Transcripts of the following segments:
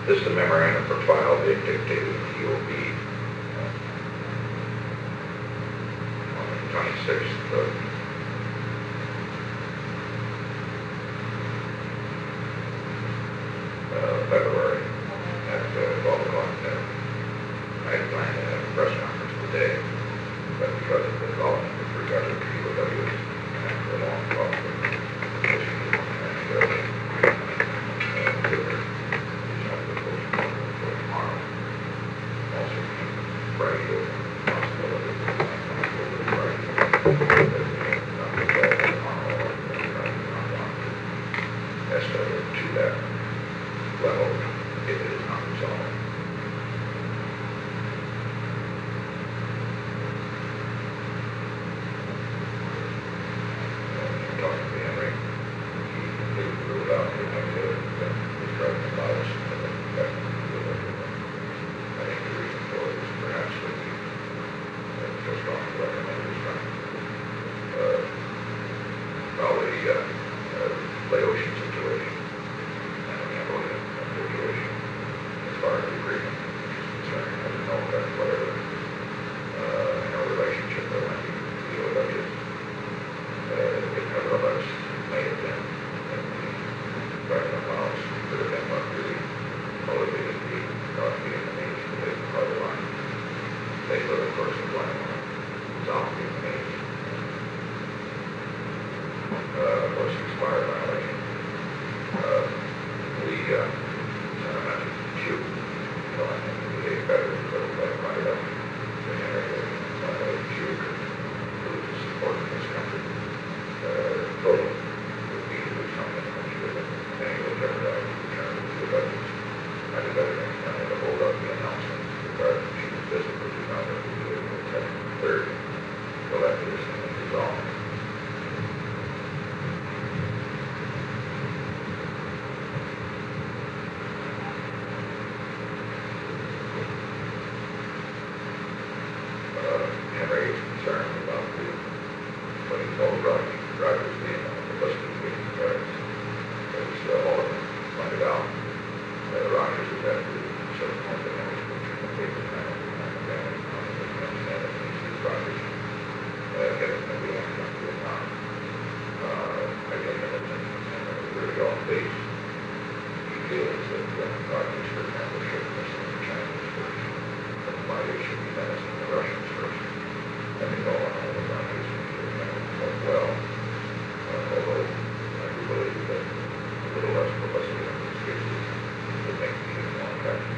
This is the memorandum for file being dictated to EOB on the 26th of February at 12 o'clock noon. I had planned to have a press conference today, but because of the development with regard to POW and the long talk with the commission for tomorrow, also Friday open possibility escalated to that level if it is not resolved. Talking to Henry, he ruled out the driving the miles. I think the reason for it is perhaps that he so strongly recommended his friend. Probably Lay Ocean situation. As far as the agreement is concerned, I don't know if that's whatever relationship that went to POW. If nevertheless may have been in the driving miles could have been what really motivated the being the age to take the party line. They would of course have wanted to resolve the age. Was expired violation. We sent a message to Q, so I think it would be better to put it right up to Henry Q who is supporting this country. Total would be to do something which would annually jeopardize the return of the budgets. I did everything to hold up the announcement regarding the chief's visit, which is not going to be due until the 3rd. So after this thing is resolved. Henry is concerned about what he told drivers being on the list of speeding cars. As all of them pointed out, Rogers has had to sort of point the nose between the paper and the damage on the understand that these Rogers getting the wheel and come to a town. I get him and really off base. He feels that Rogers, for example, should listen to the Chinese first. But why they should be menacing the Russians first. I think all in all, the Rogers quite well. Although I do believe that a little less publicity in these cases would make the more effective.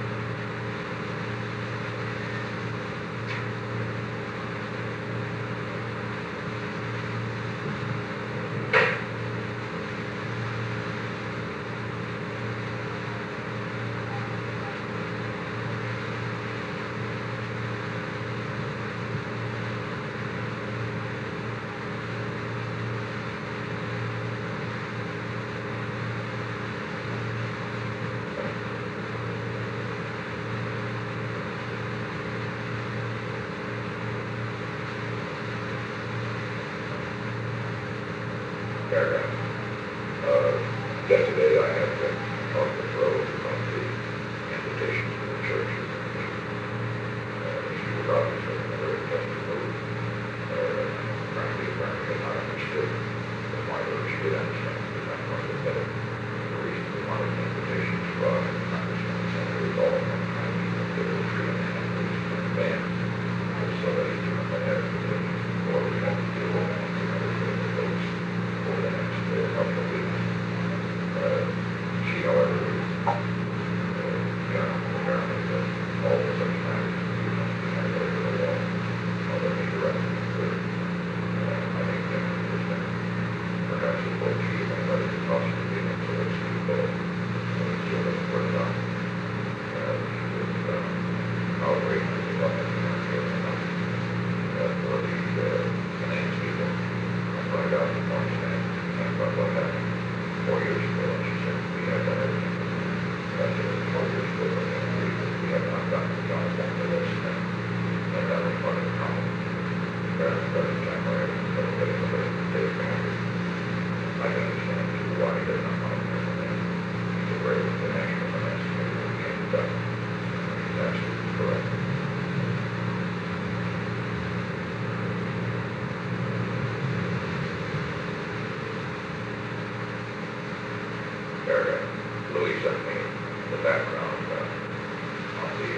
background on the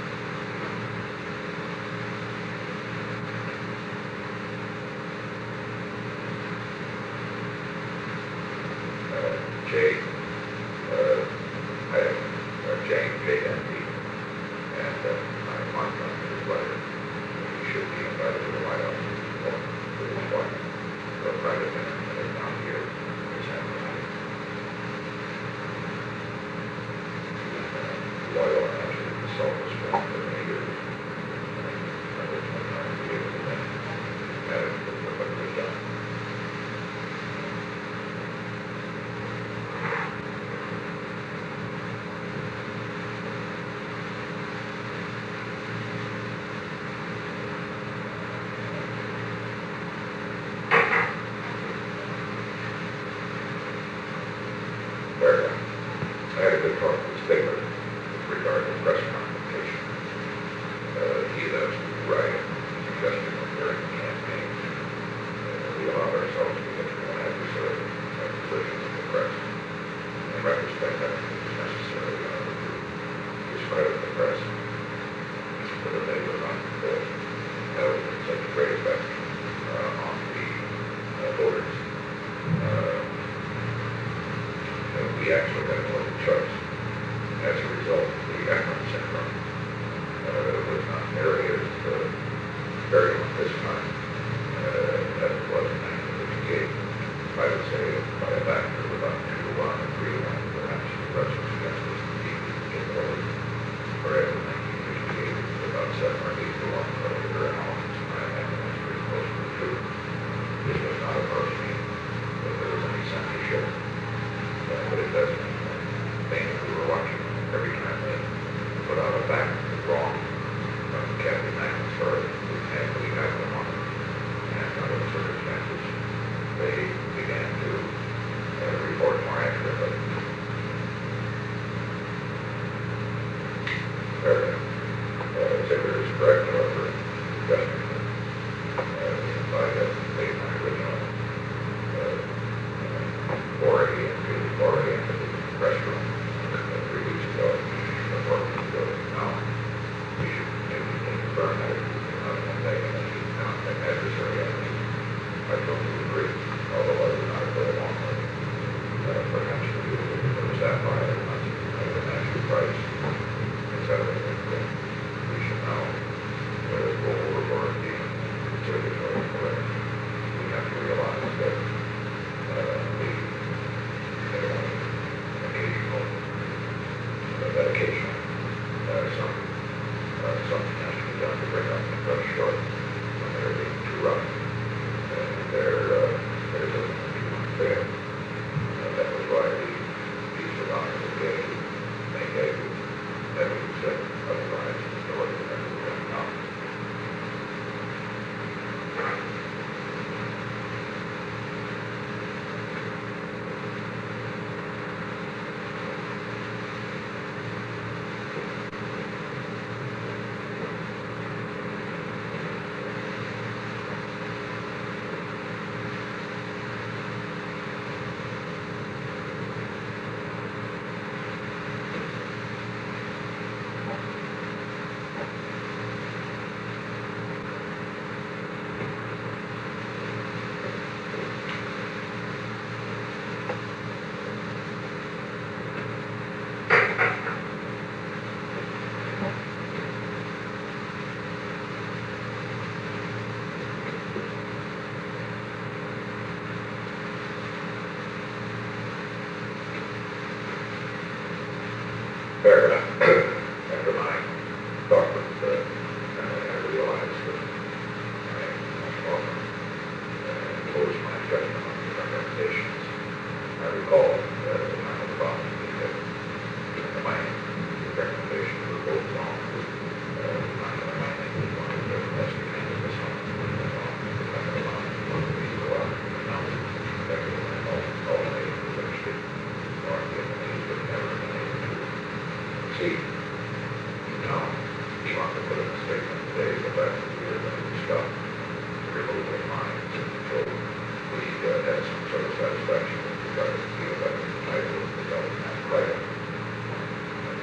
J, Jane, JND, and I marked on his letter. He should be invited to the White House for his wife for a private dinner, and they're down here in San Francisco. Loyal and absolutely selfless friend for many years. I was trying to be able to then add it to what was done. Where I had a good talk with Stigler with regard to press confrontation. He does right suggestion during the campaign. We allowed ourselves to get to an adversary position in the press. In retrospect, I think it was necessary in order to discredit the press, but that they were not have such a great effect on the voters. We actually had more than choice. As a result, the Akron syndrome was not nearly as virulent this time as it was in 1958. I would say by a factor of about 2 to 1 or 3 to 1, perhaps the Russians against us in voting. Whereas in 1958 it was about 7 or 8 to 1 earlier analysis, and I imagine that's pretty close to the truth. This does not approach me that there was any censorship. But it does mean that we were watching every time they put out a fact that's wrong from Kathy Mack's story. We had them on it. And under the circumstances, they began to report more accurately. Ziegler is correct, however, suggesting that by the my original already into the restaurant 3 weeks ago, or 4 weeks ago. Now, we should maybe confirm that it was not one day and then not an adversary enemy. I totally agree, although I would not go along with perhaps to do it if there was that by it, not the national price, etc. We should now go overboard the circulatory politics. We have to realize that something has to be done to bring up the press short when they're being too rough. And there's a fail. That was why the piece of honor was gave, they gave evidence that otherwise the story would never come out. Fair enough. After my talk with Emily, I realized that I must often impose my judgment on the recommendations. I recall the time of the problem the mining recommendations were both wrong. Not the mining was one of the best candidates on the line. We go out and announce that we will all the industry or the enemies would never been able to see. Now, he wants to put in a statement today the fact that we are going to stop removing mines until we have some sort of satisfaction with regard to the electric title of the government right. And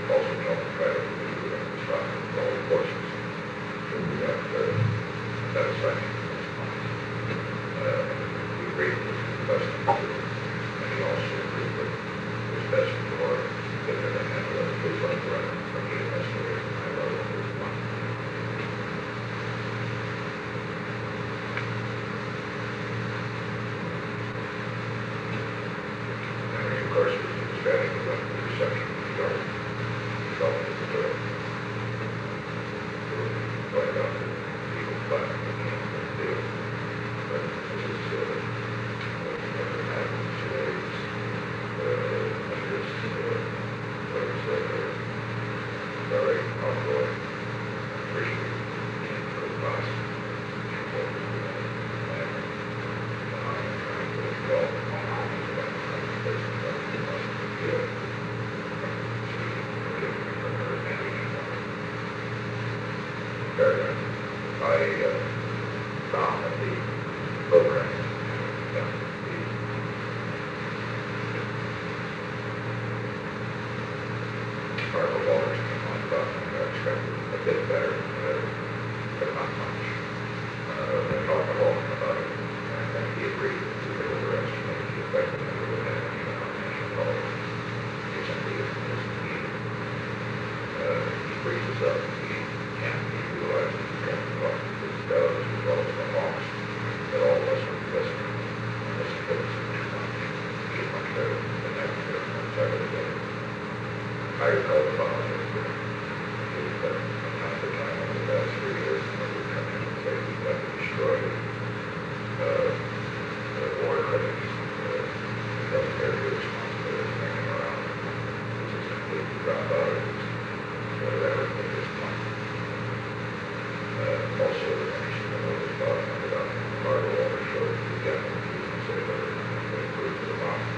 appreciate for the class. I found that the program, Sparkle Waters came on about, I expected a bit better, but not much. I talked to Walton about it, and he agreed that we were overestimating the effect that it would have on national quality. He simply isn't needed. He freezes up, he can't be utilized as a training block. This does result in a loss that all of us are listening. And this puts too much. He is much better than that side of the day. I recall the following from time to time over the past 3 years, when we come in and say we've got to destroy the war critics, healthcare responsibility hanging around. This is completely dropped out of this, whatever at this point. Also, the mention of what was talking about Barbara Walter showed the general view and say whether or not they improve to the bomb.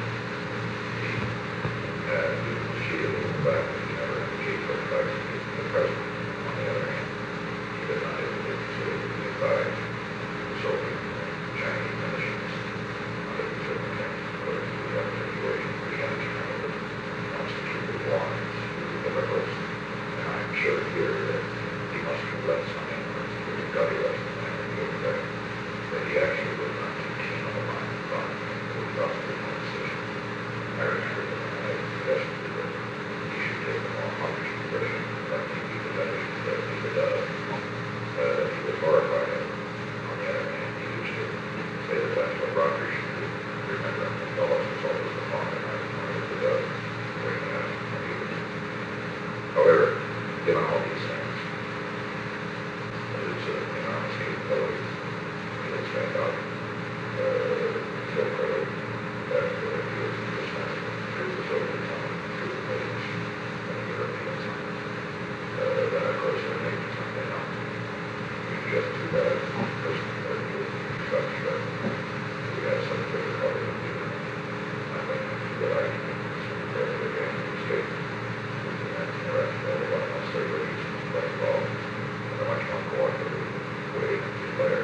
He was shielded in the fact that he never had the chief of the president. On the other hand, he did not even get to be advised the Soviet Chinese missions under the circumstances according to the other situation where the energy company wants to keep his lines with the liberals. And I'm sure here that he must have let some influence to the gutty rest of the energy over there, that he actually was not too keen on the line of thought that we thought was one decision. I remember that when I suggested that he should take a more hawkish position, like he does, he was horrified at it. On the other hand, he used to say that that's what Rogers should do. Remember, Dulles was always the long and I was one of the dove when he was. However, given all these things, his enormous capabilities, he will stand out so clearly that he was indispensable through the Soviet zone, through the Middle East, and the European zone. Then, of course, there may be something else. We just too bad, personally, that he was such that we had such difficulty in doing it. I think it's a good idea to again escape losing that international unless they were used to play ball in a much more cooperative way than we player.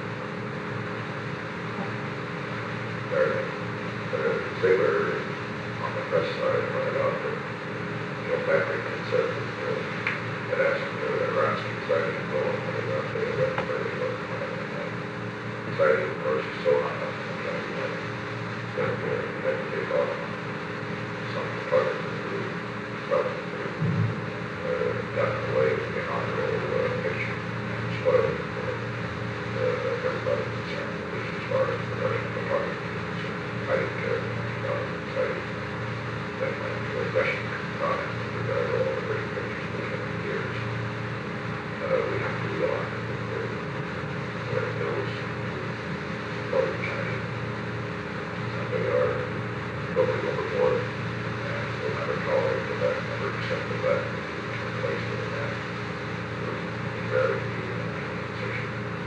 Sailor on the press side pointed out that Neil Patrick had said that had asked Vronsky decided to go and pointed out they had read very well decided, of course, is so hung up on trying to win that he had to take off some photographer who felt gotten away with the inaugural picture and spoiled it for everybody concerned, at least as far as professional photography is concerned. I didn't care about it. That went to a Russian comment with regard to all the great pictures we have in years. We have to realize that those supporting China, they are going overboard, and we'll never tolerate the fact, never accept the fact that he was replaced with a man who invariably in any position.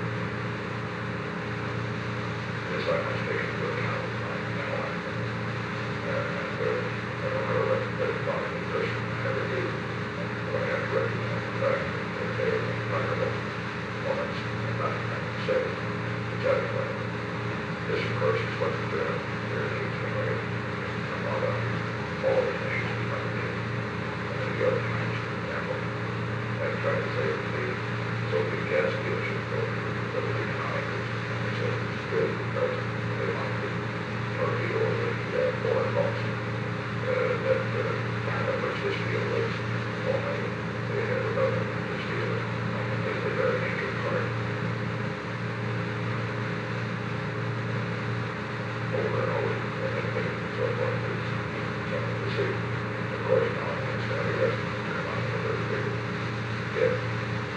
This I must take into account with my mental acting. I don't know that it's not any person I ever do, but I have to recognize the fact that they are vulnerable moments and not trying to say exactly. This, of course, is what irritates me right from all the issues we might be in. And the New York Times, for example, have tried to say that the Soviet gas dealership built for the economic reasons, and they said it was good because they wanted to torpedo the foreign box. That which this deal was only they had about this deal is a very major part. Over and over, and so forth is something to see. Of course, now I'm going to stand arrested and come on with a very big hit.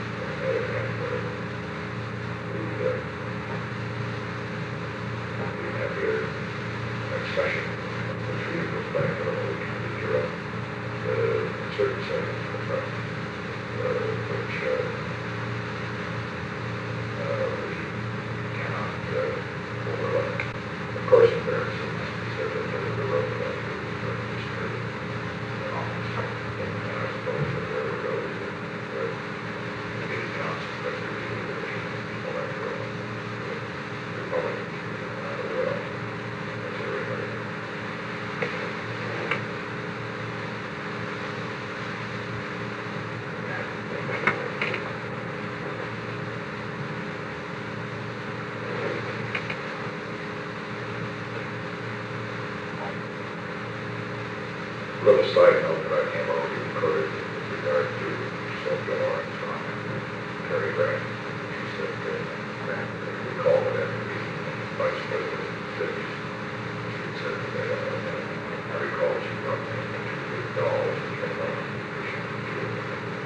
little side note that I came over to recorded with regard to Sylvia Lawrence on Terry Grant. She said that Grant recalled it after the vice president of the cities. She said that I recall she brought me two big dolls and kept on pushing the children.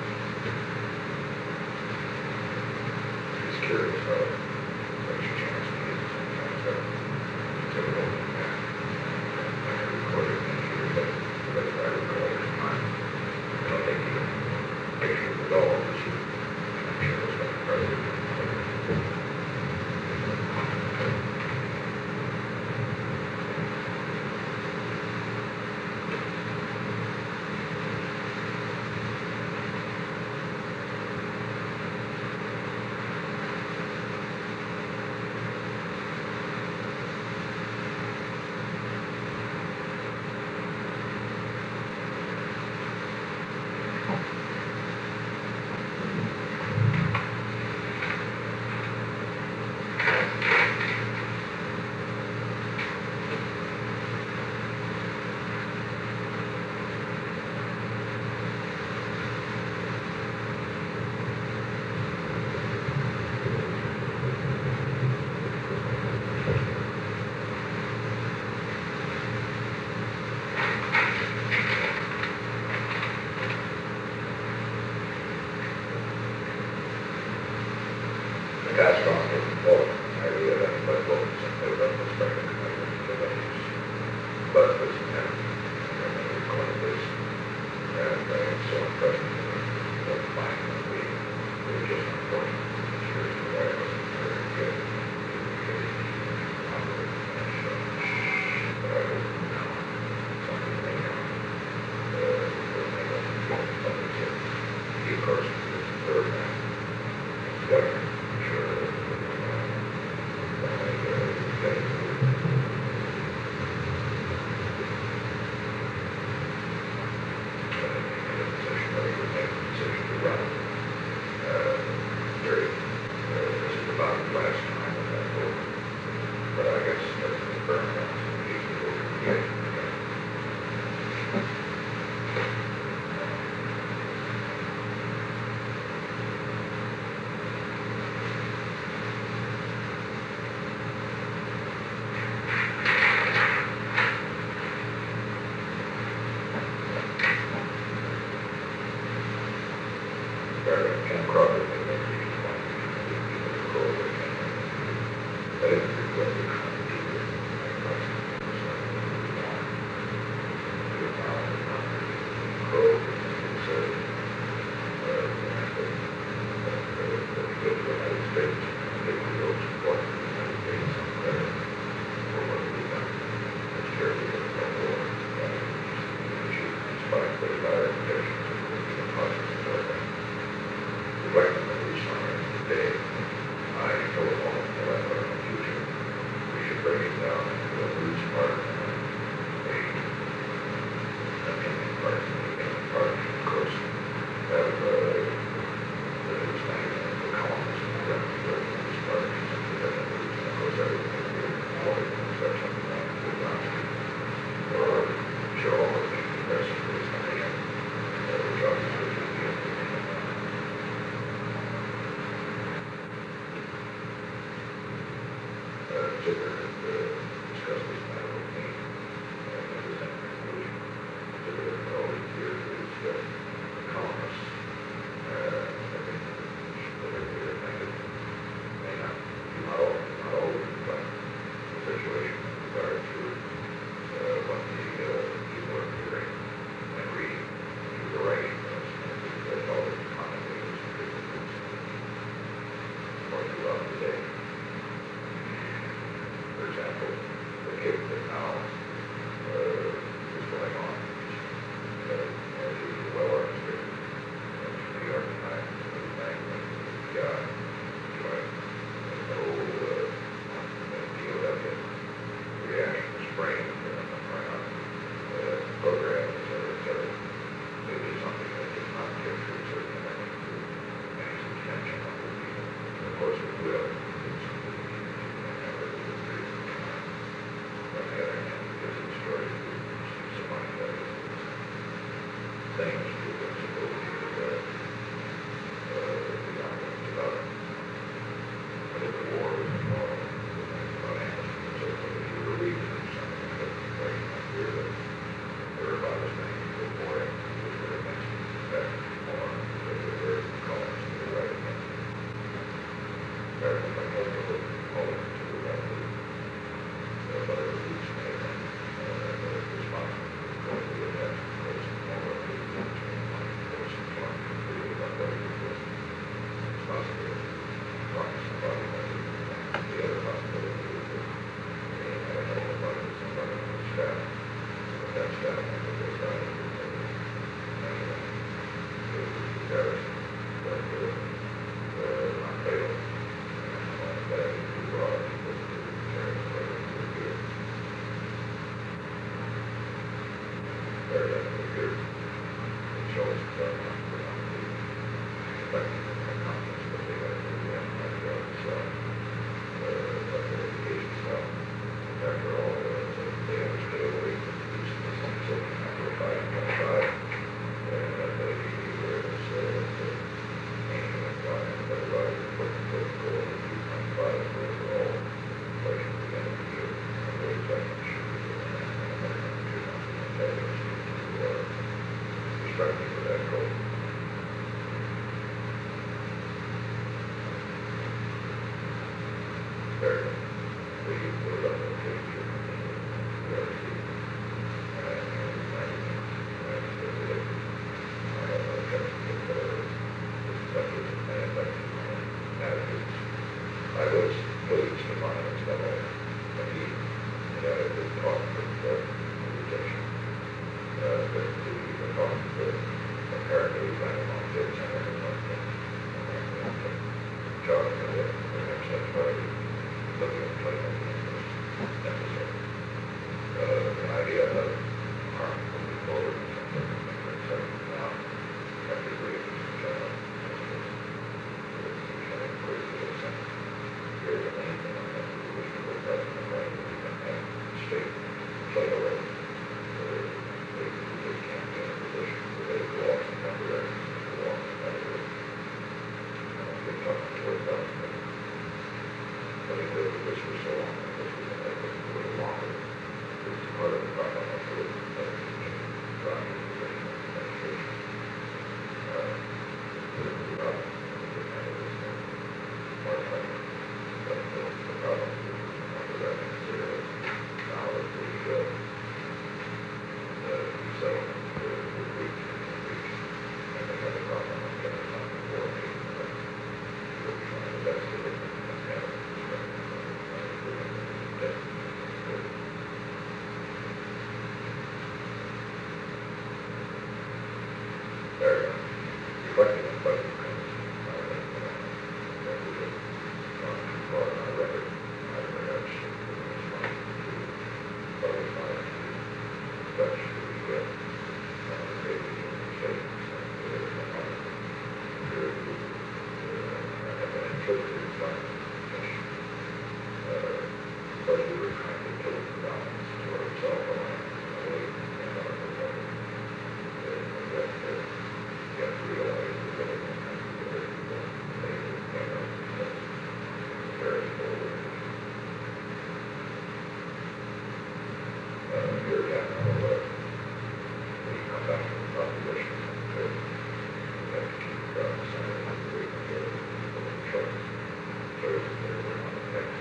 She's curious how such a chance to use sometimes that typical man. I recorded it and she was like, that's what I recall this time. I don't think even picture of the doll, but she, I'm sure it was like the president. That's wrong. Well, I really have but well, something about this back in the but this and recorded this and so impressed me with finding that we were just unfortunate. Sure, the way I was very good. But I hope now something may come. Will make us something to be a person who is the third man. Governor. Ken Crawford made that reason why he was going to I didn't regret the Harrison, but, not fatal. And one of that is too broad, but the parents were good. Very good. It shows that we're not expecting them to have confidence, but they have to be on that job, so, but their education stuff, after all, they have to stay away from some children after 5.5, and that they whereas, anything like that, otherwise, looking for the goal of 2.5 overall, by the end of the year, and those I think should be doing that, and I'm going to tell you to strive for that goal. Very good. We put up a picture where the I was pleased to find that he had a good talk with the rejection. But the talk with apparently he found him on 15 or something. John had it, and that's somebody looking at playing was necessary. The idea of harm moving forward is something that's something now after great here's the main thing on that position of president, right? And state play already. They just can't be in a position where they go off and come there and go off and come there. Get tough to work out. But he lived with this for so long, and this was going to make it a little longer. It's part of the problem of the driving the position of administration. Part-time. But the problem is under that necessarily now that the settlement was reached, and they had a problem of getting on the board meeting, but we're trying the best that they can have it. They're reflecting on budget trends. But we were trying to build the balance to ourselves away and our performance. That you have to realize that they don't have to do everything. They can't understand very forward. Here again, when you come back to the population, you have to keep the center of the way to get control. So we're on the next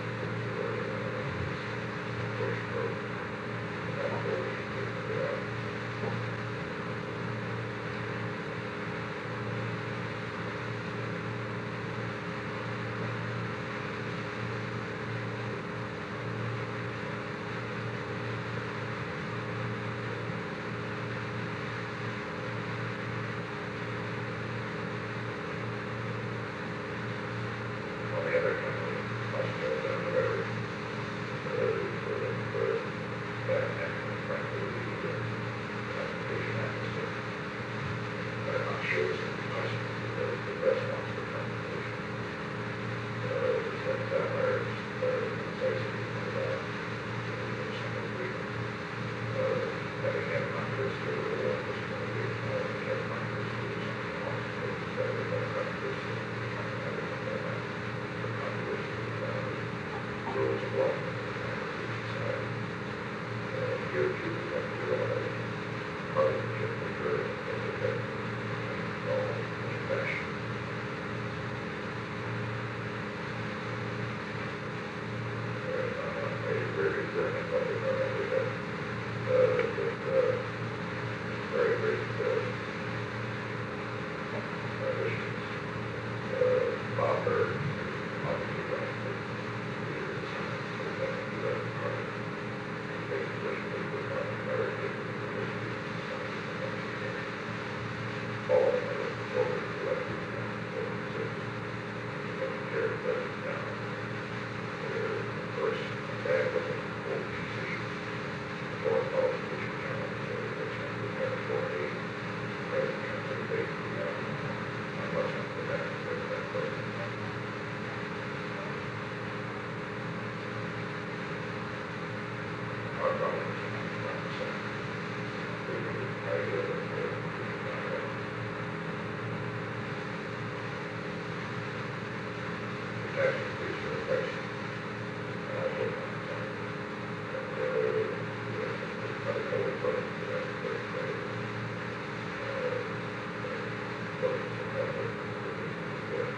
on the other hand, must go down the road for that and frankly the application atmosphere. But I'm not sure it's going to be possible because the best wants to come to the that are precisely about some agreement. Having had Congress go to the one was going to be more than have Congress do something else. That we have Congress rules of law here too we have to realize partisanship is very independent and all fashion. Very good anybody remember that very great issues. Bob Bird obviously running for leaders for the U.S. Party. Basically, we were not American. All of them were over buildings and that would be good.